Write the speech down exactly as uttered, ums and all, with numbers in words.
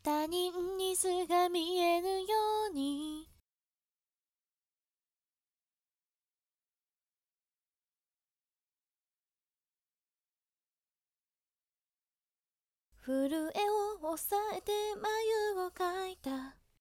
他人に巣が見えぬように震えを抑えて眉を描いた